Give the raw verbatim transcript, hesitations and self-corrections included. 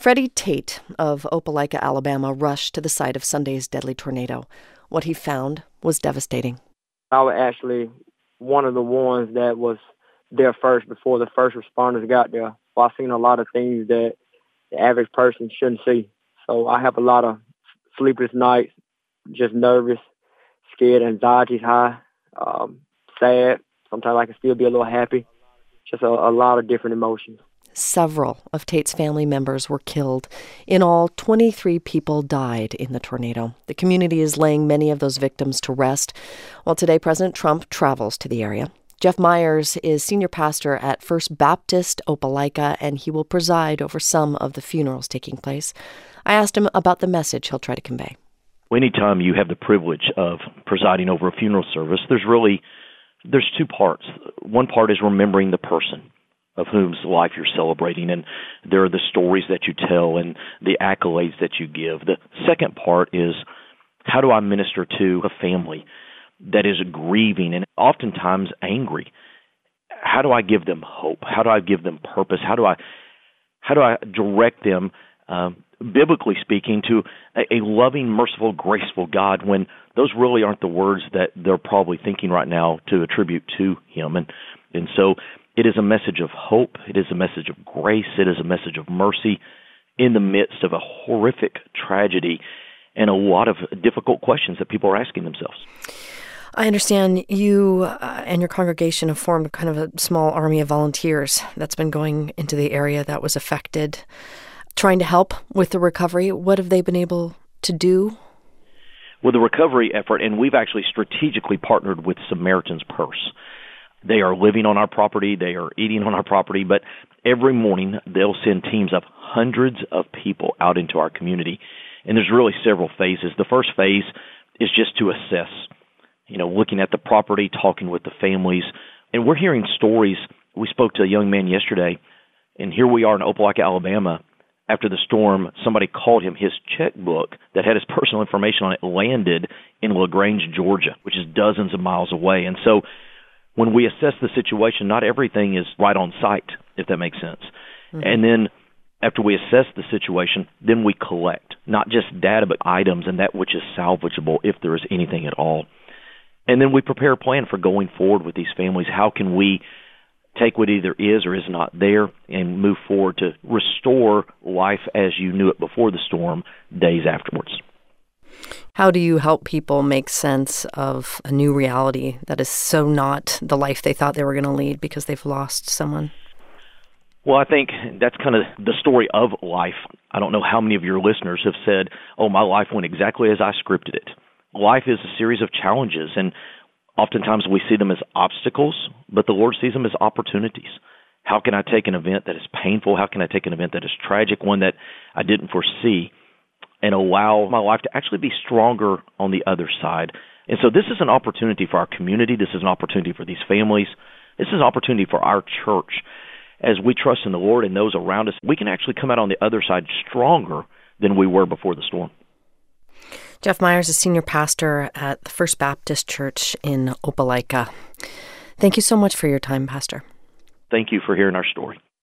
Freddie Tate of Opelika, Alabama, rushed to the site of Sunday's deadly tornado. What he found was devastating. I was actually one of the ones that was there first before the first responders got there. So I've seen a lot of things that the average person shouldn't see. So I have a lot of sleepless nights, just nervous, scared, anxiety's high, um, sad. Sometimes I can still be a little happy. Just a, a lot of different emotions. Several of Tate's family members were killed. In all, twenty-three people died in the tornado. The community is laying many of those victims to rest. While today, President Trump travels to the area. Jeff Myers is senior pastor at First Baptist Opelika, and he will preside over some of the funerals taking place. I asked him about the message he'll try to convey. Anytime you have the privilege of presiding over a funeral service, there's really, there's two parts. One part is remembering the person of whose life you're celebrating, and there are the stories that you tell and the accolades that you give. The second part is, how do I minister to a family that is grieving and oftentimes angry? How do I give them hope? How do I give them purpose? How do I how do I direct them, um, biblically speaking, to a, a loving, merciful, graceful God when those really aren't the words that they're probably thinking right now to attribute to Him? And and so it is a message of hope. It is a message of grace. It is a message of mercy in the midst of a horrific tragedy and a lot of difficult questions that people are asking themselves. I understand you uh, and your congregation have formed kind of a small army of volunteers that's been going into the area that was affected, trying to help with the recovery. What have they been able to do? With the recovery effort, and we've actually strategically partnered with Samaritan's Purse. They are living on our property, they are eating on our property, but every morning they'll send teams of hundreds of people out into our community. And there's really several phases. The first phase is just to assess, you know, looking at the property, talking with the families. And we're hearing stories. We spoke to a young man yesterday, and here we are in Opelika, Alabama. After the storm, somebody called him. His checkbook that had his personal information on it landed in LaGrange, Georgia, which is dozens of miles away. And so when we assess the situation, not everything is right on site, if that makes sense. Mm-hmm. And then after we assess the situation, then we collect not just data, but items and that which is salvageable, if there is anything at all. And then we prepare a plan for going forward with these families. How can we take what either is or is not there and move forward to restore life as you knew it before the storm days afterwards? How do you help people make sense of a new reality that is so not the life they thought they were going to lead because they've lost someone? Well, I think that's kind of the story of life. I don't know how many of your listeners have said, oh, my life went exactly as I scripted it. Life is a series of challenges, and oftentimes we see them as obstacles, but the Lord sees them as opportunities. How can I take an event that is painful? How can I take an event that is tragic, one that I didn't foresee, and allow my life to actually be stronger on the other side? And so this is an opportunity for our community. This is an opportunity for these families. This is an opportunity for our church. As we trust in the Lord and those around us, we can actually come out on the other side stronger than we were before the storm. Jeff Myers is senior pastor at the First Baptist Church in Opelika. Thank you so much for your time, Pastor. Thank you for hearing our story.